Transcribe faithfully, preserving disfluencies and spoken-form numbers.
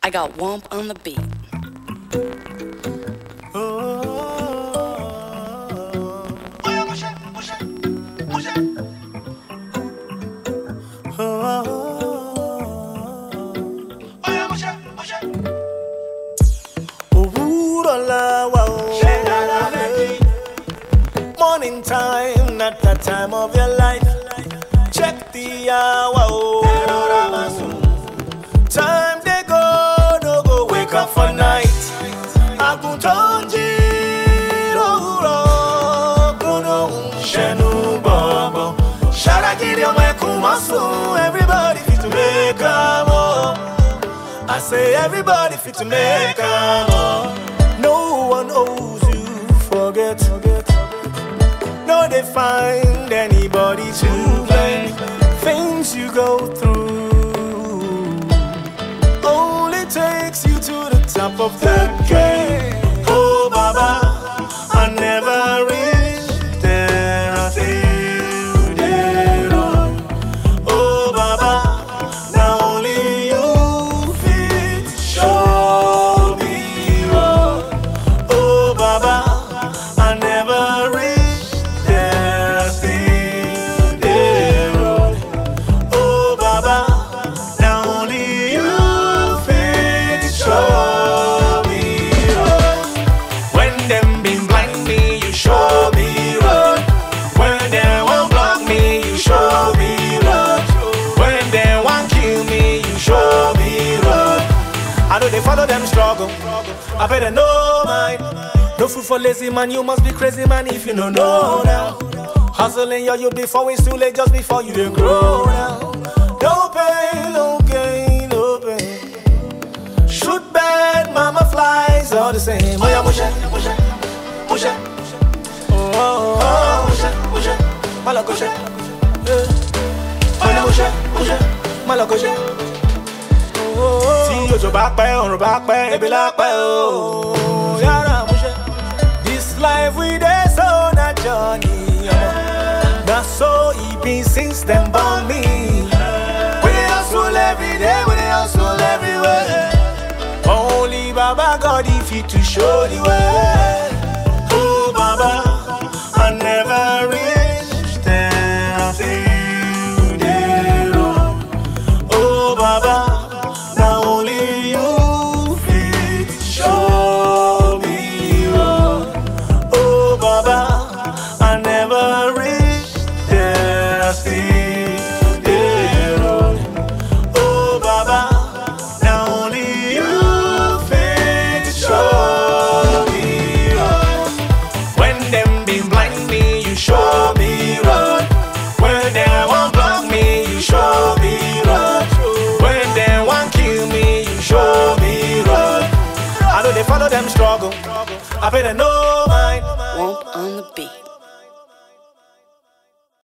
I got Womp on the beat. Morning time, not the time of your life. Check the hour. Oh. Time they go, no go wake up for night. Aguntonji, ro ro, shenu bobo. Sharakiri omekumasu. Everybody fit to make a mo. I say everybody fit to make a mo. No one owes you, forget. No, they find anybody to blame. Things you go through only takes you to the top of the game. Oh, Baba, I never reached there until there. Oh, Baba, now only you fit show me road. Oh, Baba, I never reached. I know they follow them struggle. I better know mine. No food for lazy man, you must be crazy man if you don't know now. Hustling your youth before it's too late, just before you didn't grow now. No pain, no gain, no pain. Shoot bad, mama flies, all the same. Oh yeah, push it, push it, push it. Oh, oh, oh, push it, push it. Malakoshe. Oh yeah, push it, push it. Malakoshe. Tí bá pẹ́, ọ̀run bá pẹ́, ebi la pẹ́ o. Yàrá múṣẹ́. This life we dey so na journey. Na so e been since them born me. We dey hustle every day, we dey hustle everywhere. Only Baba God if fit to show the way. Oh Baba, I never reached there until there. Oh Baba. Follow them struggle. I better know mine. Womp on the beat.